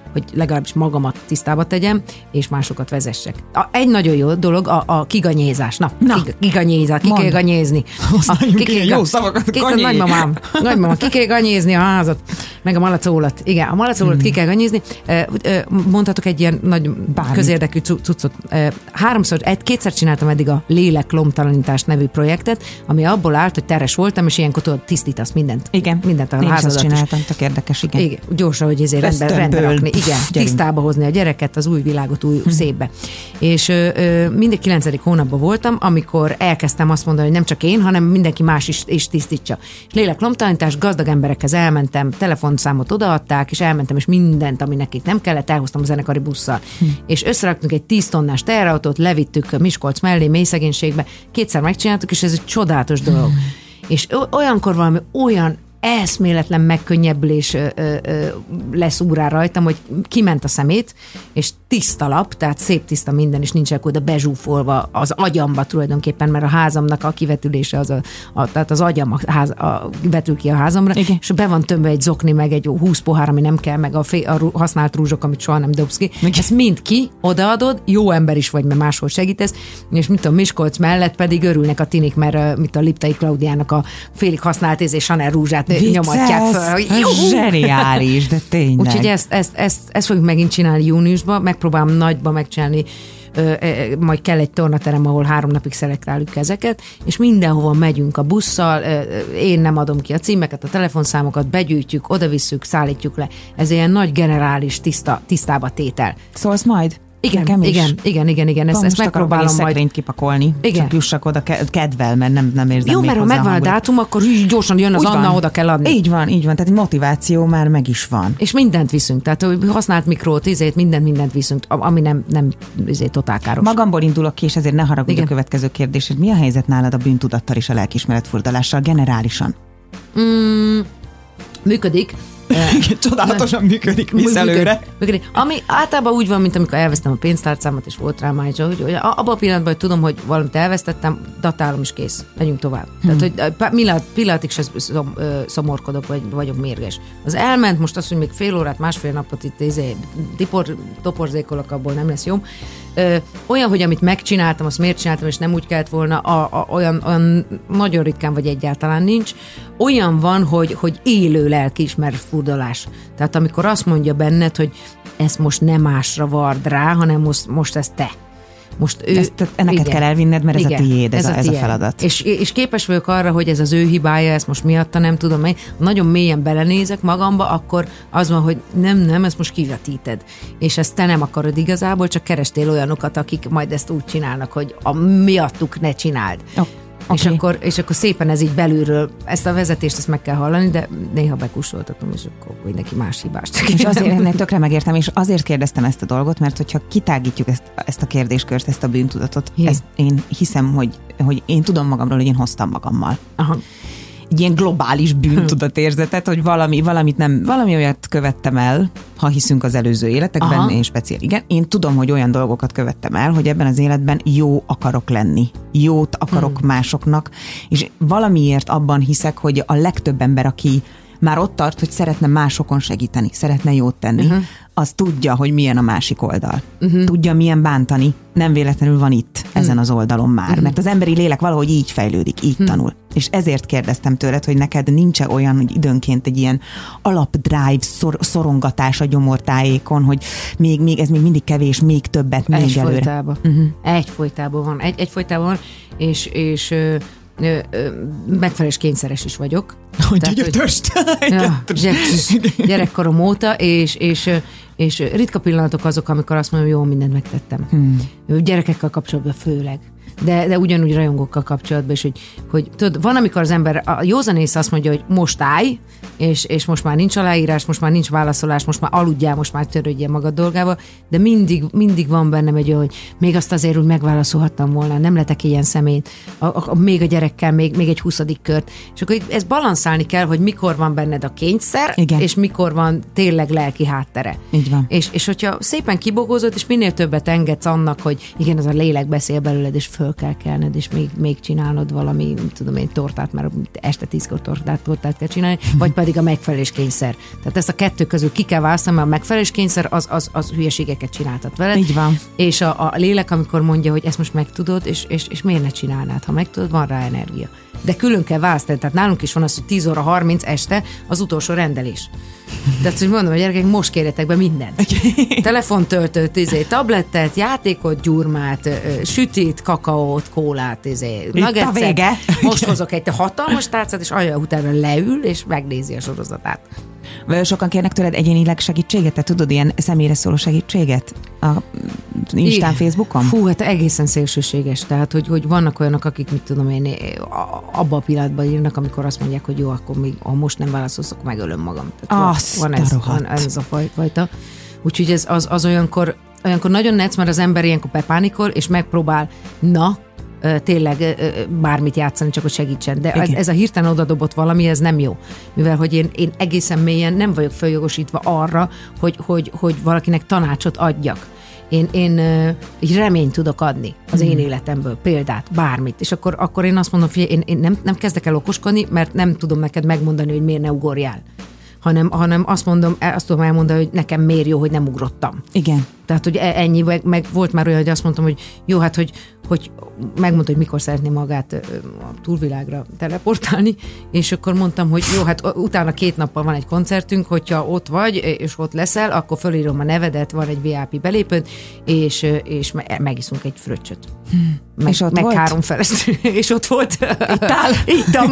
hogy legalábbis magamat tisztába tegyem, és másokat vezessek. A, egy nagyon jó dolog a, a kiganyézás. Na, Na. Kig, kiganyézás, ki kell ganyézni. Ki kell jó szavakat, ganyé. Nagymamám, nagymamám, ki kell ganyézni a házat, meg a malacólat. Igen, a malacólat hmm. ki kell ganyézni. Mondhatok egy ilyen nagy Bármi. közérdekű cuccot. Háromszor, egy, kétszer csináltam eddig a Lélek lomtalanítás nevű projektet, ami abból állt, hogy teres voltam, és ilyenkor tudod, tisztítasz mindent. Igen. Mindent a Én házadat is csináltam, tök érdekes, igen. Igen, gyorsan, hogy ezért rendbe, rendbe rakni. Igen, gyerünk. Tisztába hozni a gyereket, az új világot új hmm. szépbe. És ö, mindig kilencedik hónapban voltam, amikor elkezdtem azt mondani, hogy nem csak én, hanem mindenki más is, is tisztítsa. És Lélek lomtalanítás, gazdag emberekhez elmentem, telefonszámot odaadták, és elmentem, és mindent, ami nekik nem kellett, elhoztam a zenekari busszal. Hmm. És összeraktunk egy tíz tonnás teherautót, levittük Miskolc mellé, mély szegénységbe, kétszer megcsináltuk, és ez egy csodálatos dolog. Hmm. És olyankor valami olyan eszméletlen megkönnyebbülés ö, ö, lesz úrá rajtam, hogy kiment a szemét, és tiszta lap, tehát szép tiszta minden, és nincsenek oda bezsúfolva az agyamba tulajdonképpen, mert a házamnak a kivetülése, az a, a, tehát az agyam a ház, a, vetül ki a házamra, igen. És be van tömve egy zokni, meg egy húsz pohár, ami nem kell, meg a, fé, a használt rúzsok, amit soha nem dobsz ki. Igen. Ezt mind ki, odaadod, jó ember is vagy, mert máshol segítesz, és mit a Miskolc mellett pedig örülnek a tinik, mert mit a Liptai Klaudiának a félig használt és Chanel rúzsát vicces, nyomatják fel. Zseniális, de tényleg. Úgyhogy ezt, ezt, ezt, ezt fogjuk megint csinálni júniusban, megpróbálom nagyba megcsinálni, ö, ö, majd kell egy tornaterem, ahol három napig szelektáljuk ezeket, és mindenhova megyünk a busszal, ö, én nem adom ki a címeket, a telefonszámokat, begyűjtjük, odavisszük, szállítjuk le. Ez ilyen nagy generális tiszta, tisztába tétel. Szólsz majd? Igen, igen, igen, igen, igen, ezt, ezt megpróbálom majd kipakolni, igen. Csak jussak oda kedvel, mert nem, nem érzem jó, még mert ha megvan a dátum, akkor gyorsan jön az úgy Anna, van. Oda kell adni. Így van, így van, tehát egy motiváció már meg is van. És mindent viszünk, tehát használt mikrót, izét, mindent, mindent viszünk, ami nem, nem izé, totál káros. Magamból indulok ki, és ezért ne haragudj igen. A következő kérdésed. Mi a helyzet nálad a bűntudattal és a lelkiismeret furdalással generálisan? Mm, működik. Csodálatosan működik, visz előre. Működik. Ami általában úgy van, mint amikor elvesztem a pénztárcámat, és volt rá már, hogy, hogy abban a pillanatban, hogy tudom, hogy valamit elvesztettem, datálom is kész. Megyünk tovább. Hmm. Tehát, hogy pillanat, pillanatig sem szom, szomorkodok, vagy vagyok mérges. Az elment, most azt, hogy még fél órát, másfél napot itt izé, tipor, toporzékolok, abból nem lesz jó. Ö, olyan, hogy amit megcsináltam, azt miért csináltam, és nem úgy kellett volna, a, a, olyan, olyan nagyon ritkán, vagy egyáltalán nincs. Olyan van, hogy, hogy élő lelkiismeret furdalás. Tehát amikor azt mondja benned, hogy ezt most nem másra vard rá, hanem most, most ez te. Most ő, ezt ennek igen, kell elvinned, mert ez igen, a tiéd, ez, ez, a, ez a feladat. És, és képes vagyok arra, hogy ez az ő hibája, ezt most miatta nem tudom, hogy nagyon mélyen belenézek magamba, akkor az van, hogy nem, nem, ezt most kivetíted. És ezt te nem akarod igazából, csak kerestél olyanokat, akik majd ezt úgy csinálnak, hogy a miattuk ne csináld. Oh. Okay. És, akkor, és akkor szépen ez így belülről, ezt a vezetést ezt meg kell hallani, de néha bekúsoltatom, és akkor hogy neki más hibást. És azért ennek tökre megértem, és azért kérdeztem ezt a dolgot, mert hogyha kitágítjuk ezt, ezt a kérdéskört, ezt a bűntudatot, ezt én hiszem, hogy, hogy én tudom magamról, hogy én hoztam magammal. Aha. Egy ilyen globális bűntudatérzetet, hogy valami, valamit nem, valami olyat követtem el, ha hiszünk az előző életekben, aha. Én speciál, igen. Én tudom, hogy olyan dolgokat követtem el, hogy ebben az életben jó akarok lenni. Jót akarok hmm. másoknak, és valamiért abban hiszek, hogy a legtöbb ember, aki már ott tart, hogy szeretne másokon segíteni, szeretne jót tenni, uh-huh. az tudja, hogy milyen a másik oldal. Uh-huh. Tudja, milyen bántani. Nem véletlenül van itt, uh-huh. ezen az oldalon már. Uh-huh. Mert az emberi lélek valahogy így fejlődik, így uh-huh. tanul. És ezért kérdeztem tőled, hogy neked nincs olyan, hogy időnként egy ilyen alapdrive, szor- szorongatás a gyomortájékon, hogy még, még ez még mindig kevés, még többet, még egy előre. Folytában. Uh-huh. Egy folytában van. Egy, egy folytában van, és, és ö, ö, ö, megfelelős kényszeres is vagyok. Hogy gyötöst. Ja, gyerekkorom óta, és, és, és ritka pillanatok azok, amikor azt mondom, jó, mindent megtettem. Hmm. Gyerekekkel kapcsolatban főleg. De, de ugyanúgy rajongókkal kapcsolatban is, hogy, hogy tudod, van, amikor az ember, a józanész azt mondja, hogy most állj, és, és most már nincs aláírás, most már nincs válaszolás, most már aludjál, most már törődjél magad dolgával, de mindig, mindig van bennem egy olyan, hogy még azt azért úgy megválaszolhattam volna, nem letek ilyen szemét, a, a, a, még a gyerekkel, még, még egy huszadik kört. És akkor ez balanszálni kell, hogy mikor van benned a kényszer, igen. És mikor van tényleg lelki háttere. Így van. És, és hogyha szépen kibogózod, és minél többet engedsz annak, hogy igen, az a lélek beszél belőled, és föl kell kelned, és még, még csinálnod valami, tudom én, tortát, mert este tízkor tortát, tortát kell csinálni, vagy pedig a megfeleléskényszer. Tehát ezt a kettő közül ki kell választani, mert a megfeleléskényszer az, az, az hülyeségeket csináltat veled. Így van. És a, a lélek, amikor mondja, hogy ezt most megtudod, és, és, és miért ne csinálnád? Ha megtudod, van rá energia. De külön kell választani, tehát nálunk is van az, hogy tíz óra harminc este az utolsó rendelés. Tehát, hogy mondom, hogy gyerekek, most kérjetek be mindent. Telefontöltőt, izé, tablettet, játékot, gyurmát, sütit, kakaót, kólát, izé, nuggetset. Most hozok egy hatalmas tárcát, és olyan utána leül, és megnézi a sorozatát. Sokan kérnek tőled egyénileg segítséget? Te tudod ilyen személyre szóló segítséget? A Instán, Facebookon? Fú, hát egészen szélsőséges. Tehát, hogy, hogy vannak olyanok, akik, mit tudom én, abban a pillanatban írnak, amikor azt mondják, hogy jó, akkor még, ha most nem válaszolsz, akkor megölöm magam. Tehát azt van, ez, van ez a fajta. Úgyhogy ez az, az olyankor, olyankor nagyon necc, mert az ember ilyenkor bepánikol, és megpróbál, na, tényleg bármit játszani, csak hogy segítsen. De ez, ez a hirtelen odadobott valami, ez nem jó. Mivel, hogy én, én egészen mélyen nem vagyok följogosítva arra, hogy, hogy, hogy valakinek tanácsot adjak. Én, én egy reményt tudok adni az én életemből, példát, bármit. És akkor, akkor én azt mondom, figyelj, én, én nem, nem kezdek el okoskodni, mert nem tudom neked megmondani, hogy miért ne ugorjál. Hanem, hanem azt mondom, azt tudom elmondani, hogy nekem miért jó, hogy nem ugrottam. Igen. Tehát, hogy ennyi, meg, meg volt már olyan, hogy azt mondtam, hogy jó, hát, hogy, hogy megmondta, hogy mikor szeretné magát a túlvilágra teleportálni, és akkor mondtam, hogy jó, hát utána két nappal van egy koncertünk, hogyha ott vagy, és ott leszel, akkor fölírom a nevedet, van egy vé i pé belépőd, és, és megiszunk egy fröccsöt. Hmm. Meg, és ott meg volt? három felest. És ott volt. Ittál? Ittam.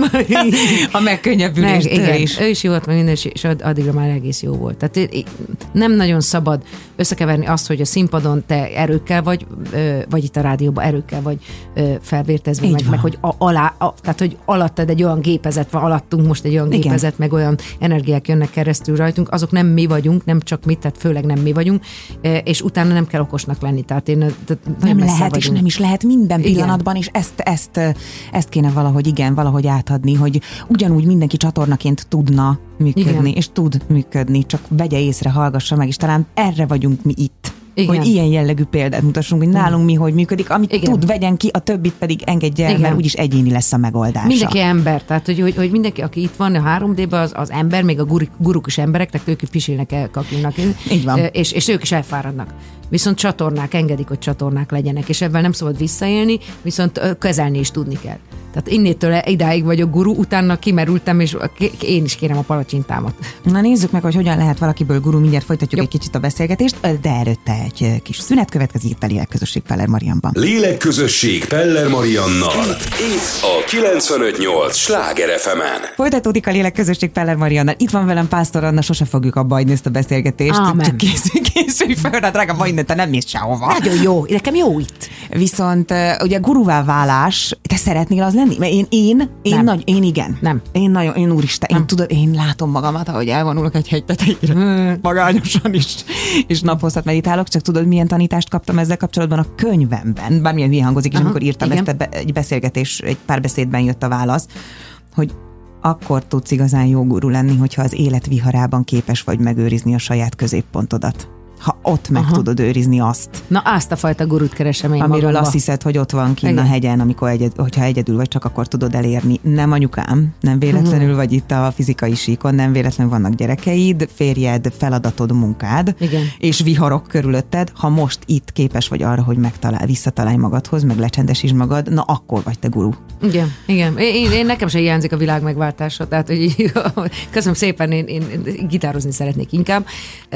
A megkönnyebbülést. Igen, is. Ő is jó volt, meg minden, és addigra már egész jó volt. Tehát nem nagyon szabad összekeverni azt, hogy a színpadon te erőkkel vagy, vagy itt a rádióban erőkkel vagy felvértezve, meg, meg hogy a, alá, a, tehát hogy alattad egy olyan gépezet van, alattunk most egy olyan Igen. gépezet, meg olyan energiák jönnek keresztül rajtunk, azok nem mi vagyunk, nem csak mi, tehát főleg nem mi vagyunk, és utána nem kell okosnak lenni. Tehát én tehát nem lehet, vagyunk. És nem is lehet minden Igen. pillanatban, és ezt, ezt, ezt kéne valahogy, igen, valahogy átadni, hogy ugyanúgy mindenki csatornaként tudna működni, Igen. és tud működni, csak vegye észre, hallgassa meg, és talán erre vagyunk mi itt. Igen. Hogy ilyen jellegű példát mutassunk, hogy nálunk mi hogy működik, amit Igen. tud, vegyen ki, a többit pedig engedje el, mert úgyis egyéni lesz a megoldása. Mindenki ember, tehát hogy, hogy, hogy mindenki, aki itt van a három dében, az, az ember, még a guruk, guruk is emberek, tehát ők pisilnek el, kakilnak, Így van. És, és ők is elfáradnak. Viszont csatornák, engedik, hogy csatornák legyenek, és ebben nem szabad visszaélni, viszont kezelni is tudni kell. Tehát innétől idáig vagyok guru, utána kimerültem, és én is kérem a palacsintámat. Na nézzük meg, hogy hogyan lehet valakiből guru, mindjárt folytatjuk Jó. egy kicsit a beszélgetést, de előtte egy kis szünet következik itt a Lélekközösség Peller Mariannban. Lélekközösség Peller Mariannal. Itt a kilencvenöt nyolc Sláger ef emen. Folytatódik a Lélekközösség Peller Mariannal. Itt van velem Pásztor Anna, sose fogjuk abba hagyni ezt a beszélgetést. Ámen. Készülj, készülj fel, rá, drága Marianna, te nem mész sehova. Nagyon jó, nekem jó itt. Viszont ugye guruvá válás, te szeretnél az lenni? Mert én, én, én, nagy, én igen. Nem. Én nagyon, én úristen, én tudod, én látom magamat, ahogy elvonulok egy hegy tetejére, hmm. magányosan is, és naphosszat meditálok, csak tudod, milyen tanítást kaptam ezzel kapcsolatban a könyvemben, bármilyen hülye hangzik, és Aha, amikor írtam igen. ezt egy beszélgetés, egy párbeszédben jött a válasz, hogy akkor tudsz igazán jó guru lenni, hogyha az élet viharában képes vagy megőrizni a saját középpontodat. Ha ott meg Aha. tudod őrizni azt. Na, azt a fajta gurút keresem én Amiről magamba. Azt hiszed, hogy ott van kinn a hegyen, amikor egyed, hogyha egyedül vagy, csak akkor tudod elérni. Nem anyukám, nem véletlenül uh-huh. vagy itt a fizikai síkon, nem véletlenül vannak gyerekeid, férjed, feladatod, munkád, Igen. és viharok körülötted. Ha most itt képes vagy arra, hogy megtalál, visszatalálj magadhoz, meg lecsendesítsd magad, na akkor vagy te guru. Igen, igen. Én, én nekem sem hiányzik a világ megváltása, tehát hogy köszönöm szépen, én, én gitározni szeretnék inkább,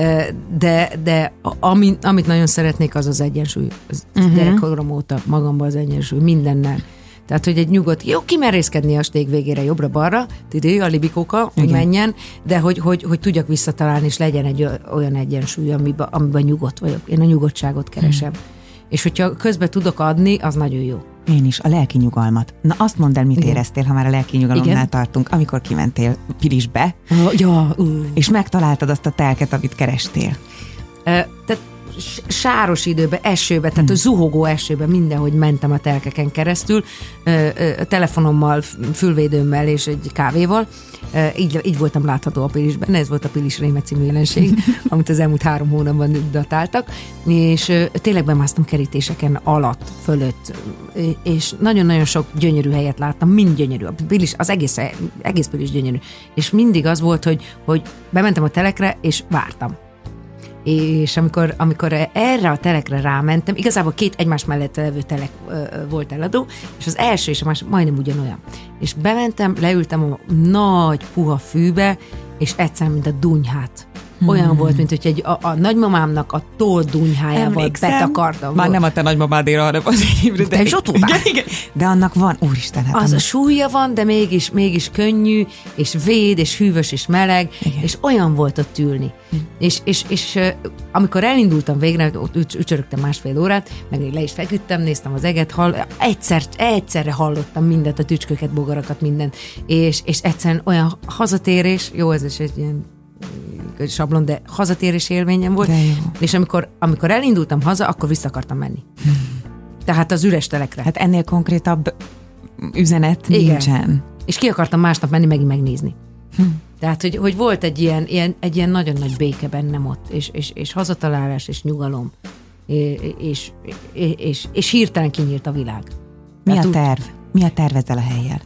de, de amit, amit nagyon szeretnék, az az egyensúly. Az uh-huh. gyerekkorom óta magamban az egyensúly, mindennel. Tehát, hogy egy nyugodt, jó, kimerészkedni a stég végére jobbra-balra, tidő, a libikóka, hogy menjen, de hogy, hogy, hogy tudjak visszatalálni, és legyen egy olyan egyensúly, amiben, amiben nyugodt vagyok. Én a nyugodtságot keresem. Uh-huh. És hogyha közben tudok adni, az nagyon jó. Én is, a lelki nyugalmat. Na azt mondd el, mit Igen. éreztél, ha már a lelki nyugalomnál Igen. tartunk, amikor kimentél Pilisbe, uh, ja, uh. és megtaláltad azt a telket, amit kerestél. Uh, tehát sáros időbe, esőbe, tehát a zuhogó esőbe mindenhogy mentem a telkeken keresztül, a telefonommal, fülvédőmmel és egy kávéval. Így, így voltam látható a Pilisben, ez volt a Pilis réme című jelenség, amit az elmúlt három hónapban datáltak, és tényleg bemásztam kerítéseken alatt, fölött, és nagyon-nagyon sok gyönyörű helyet láttam, mind gyönyörű, a Pilis, az egész, egész Pilis gyönyörű, és mindig az volt, hogy, hogy bementem a telekre, és vártam. És amikor, amikor erre a telekre rámentem, igazából két egymás mellett levő telek ö, volt eladó, és az első és a másik majdnem ugyanolyan. És bementem, leültem a nagy puha fűbe, és egyszerűen, mint a dunyhát. Olyan hmm. volt, mint hogy egy, a, a nagymamámnak a toll dunyhájával betakartam. Már nem a te nagymamádéra, hanem az enyémre. De is ott voltál. De annak van, úristen. Hát az annak... a súlya van, de mégis, mégis könnyű, és véd, és hűvös, és meleg, igen. És olyan volt ott ülni. Hmm. És, és, és amikor elindultam végre, ott ücsörögtem másfél órát, meg le is feküdtem, néztem az eget, hall, egyszer, egyszerre hallottam mindent, a tücsköket, bogarakat, mindent, és, és egyszerűen olyan hazatérés, jó, ez is egy ilyen sablon, de hazatérés élményem volt, és amikor, amikor elindultam haza, akkor vissza akartam menni. Hmm. Tehát az üres telekre. Hát ennél konkrétabb üzenet igen. nincsen. És ki akartam másnap menni, megint megnézni. Hmm. Tehát, hogy, hogy volt egy ilyen, ilyen, egy ilyen nagyon nagy béke bennem ott, és, és, és hazatalálás, és nyugalom, és, és, és, és, és hirtelen kinyílt a világ. Mi Tehát a terv? Mi a terv ezzel a hellyel?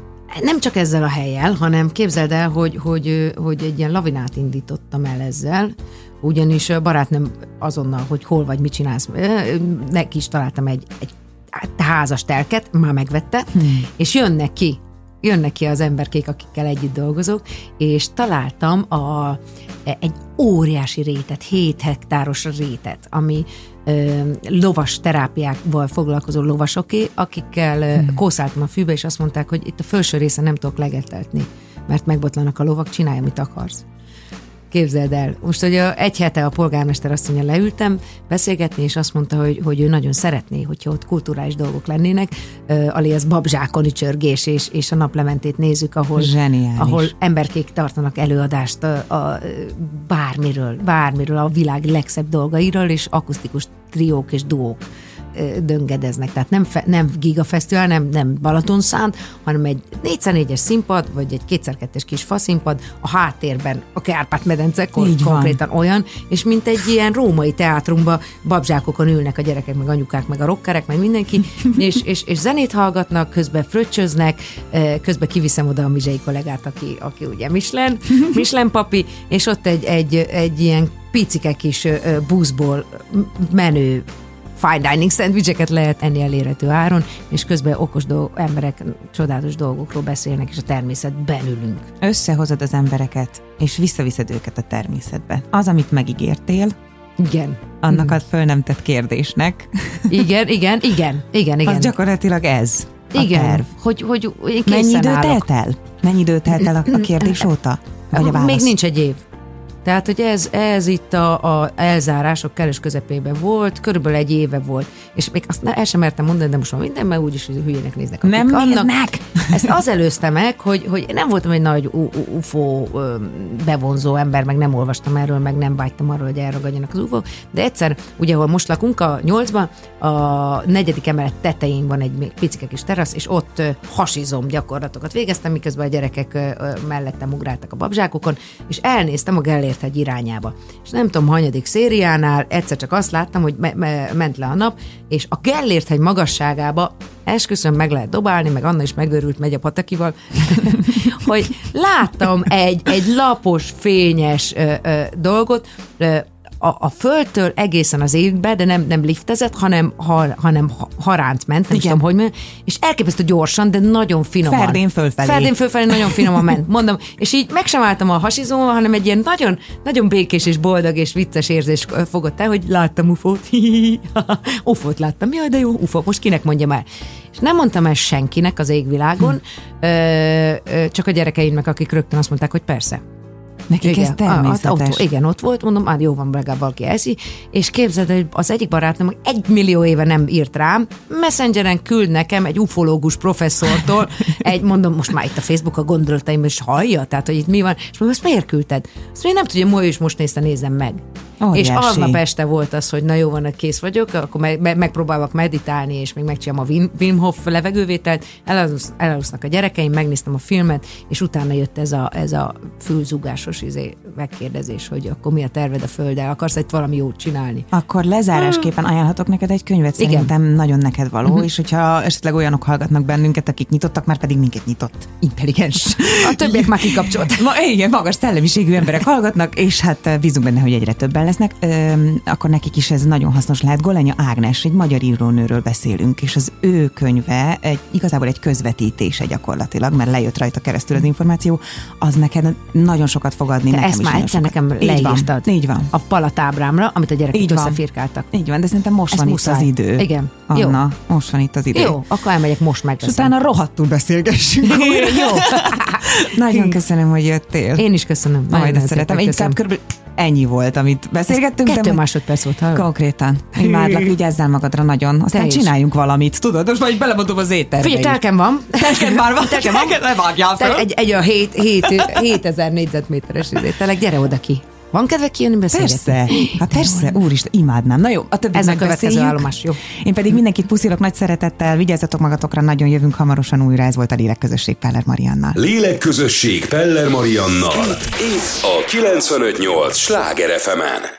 Nem csak ezzel a hellyel, hanem képzeld el, hogy, hogy, hogy egy ilyen lavinát indítottam el ezzel, ugyanis a barátnőm azonnal, hogy hol vagy, mit csinálsz, neki is találtam egy, egy házas telket, már megvette, hmm. és jönnek ki, jönnek ki az emberkék, akikkel együtt dolgozok, és találtam a, egy óriási rétet, hét hektáros rétet, ami ö, lovas terápiákval foglalkozó lovasoké, akikkel hmm. kószáltam a fűbe, és azt mondták, hogy itt a felső részen nem tudok legeltetni, mert megbotlanak a lovak, csinálj, amit akarsz. Képzeld el. Most, hogy a, egy hete a polgármester asszonnyal leültem beszélgetni, és azt mondta, hogy, hogy ő nagyon szeretné, hogyha ott kulturális dolgok lennének, uh, alias babzsákoni csörgés, és, és a naplementét nézzük, ahol, ahol emberkék tartanak előadást a, a, bármiről, bármiről, a világ legszebb dolgairól, és akusztikus triók és duók döngedeznek. Tehát nem, fe, nem gigafesztivál, nem, nem Balatonszánt, hanem egy négyszer négyes színpad, vagy egy kétszer kettes kis faszínpad, a háttérben a Kárpát-medence, kon- konkrétan olyan, és mint egy ilyen római teátrumban babzsákokon ülnek a gyerekek, meg anyukák, meg a rockerek, meg mindenki, és, és, és zenét hallgatnak, közben fröccsöznek, közben kiviszem oda a Mizsei kollégát, aki, aki ugye Michelin, Michelin papi, és ott egy, egy, egy ilyen picike kis buszból menő fine dining szendvicseket lehet enni elérhető áron, és közben okos dolgok, emberek csodálatos dolgokról beszélnek, és a természetben ülünk. Összehozod az embereket, és visszaviszed őket a természetbe. Az, amit megígértél, igen. Annak a föl nem tett kérdésnek. Igen, igen, igen, igen, igen. Az gyakorlatilag ez a igen. terv. Hogy, hogy én Mennyi idő állok. telt el? Mennyi idő telt el a kérdés óta? Vagy a válasz? Még nincs egy év. Tehát, hogy ez, ez itt a, a elzárások kellős közepében volt, körülbelül egy éve volt, és még azt el sem mertem mondani, de most már minden, mert úgyis hülyének néznek. Nem néznek! Ezt az előzte meg, hogy, hogy nem voltam egy nagy ufó bevonzó ember, meg nem olvastam erről, meg nem vágytam arról, hogy elragadjanak az ufók, de egyszer, ugye, ahol most lakunk a nyolcban, a negyedik emelet tetején van egy picike kis terasz, és ott hasizom gyakorlatokat végeztem, miközben a gyerekek mellettem ugráltak a babzsákokon, és elnéztem a Gellért-hegy irányába. És nem tudom, hanyadik szériánál egyszer csak azt láttam, hogy me- me- ment le a nap, és a Gellért-hegy magasságába esküszöm, meg lehet dobálni, meg Anna is megőrült, megy a patakival, hogy láttam egy, egy lapos, fényes ö, ö, dolgot, ö, A, a földtől egészen az égbe, de nem, nem liftezett, hanem, ha, hanem haránt ment, nem tudom, hogy ment, és elképesztő gyorsan, de nagyon finoman. Ferdén fölfelé. Ferdén fölfelé nagyon finoman ment, mondom, és így meg sem álltam a hasizóval, hanem egy ilyen nagyon, nagyon békés és boldog és vicces érzés fogott el, hogy láttam ufót, ufót láttam, jaj, de jó, ufó, most kinek mondjam el. És nem mondtam el senkinek az égvilágon, hm. ö, ö, csak a gyerekeimnek, akik rögtön azt mondták, hogy persze. Nekik igen, ez természetes. Ott, igen, ott volt, mondom, hát jó van, legalább valaki eszi, és képzeld, hogy az egyik barátnőm egy millió éve nem írt rám, Messengeren küld nekem egy ufológus professzortól, egy, mondom, most már itt a Facebook a gondolataim, és hallja, tehát, hogy itt mi van, és mondom, ezt miért küldted? Azt mondja, nem tudja, Moly is most nézte, nézzem meg. Óriási. És aznap este volt az, hogy na jó van, kész vagyok, akkor meg, meg, megpróbálok meditálni, és még megcsinálom a Wim, Wim Hof levegővételt, elalusz, elalusznak a gyerekeim, megnéztem a filmet, és utána jött ez a, ez a fülzúgásos izé, megkérdezés, hogy akkor mi a terved a földdel, akarsz egy valami jót csinálni. Akkor lezárásképpen ajánlhatok neked egy könyvet, szerintem igen. nagyon neked való, uh-huh. és hogyha esetleg olyanok hallgatnak bennünket, akik nyitottak, már pedig minket nyitott, intelligens. A többiek már kikapcsolt. Ma, igen, magas szellemiségű emberek hallgatnak, és hát bízunk benne, hogy egyre többen lesznek. Üm, akkor nekik is ez nagyon hasznos lehet. Golenya Ágnes, egy magyar írónőről beszélünk, és az ő könyve egy, igazából egy közvetítése gyakorlatilag, mert lejött rajta keresztül az információ, az neked nagyon sokat fog adni. Te nekem ezt is már egyszer nekem leírtad. Így van. A palatábrámra, amit a gyerekek így összefirkáltak. Így van, de szerintem most ezt van muszáj. Itt az idő. Igen. Anna, jó. Most van itt az idő. Jó, akkor elmegyek, most megveszem. És utána rohadtul beszélgessünk. Jó. Nagyon köszönöm, hogy jöttél. Én is köszönöm. Majd ezt szeretem. Inkább körülbelül ennyi volt, amit beszélgettünk. Kettő másodperc volt, hallod? Konkrétan. Imádlak, vigyázzál magadra nagyon. Aztán Te csináljunk is valamit. Tudod, most majd belemondom az étterbe. Figyelj, telken van. Telken már van. Telken van. Ne vágjál fel. Egy, egy a hétezer négyzetméteres izételek. Gyere oda ki. Van kedve kijönni beszélgetni? Persze, hát persze, úristen, imádnám. Na jó, a többit ez a következő állomás, jó. Én pedig mindenkit puszilok nagy szeretettel, vigyázzatok magatokra, nagyon jövünk hamarosan újra, ez volt a Lélekközösség Peller Mariannal. Lélekközösség Peller Mariannal. Itt a kilencvenöt nyolc Sláger ef emen.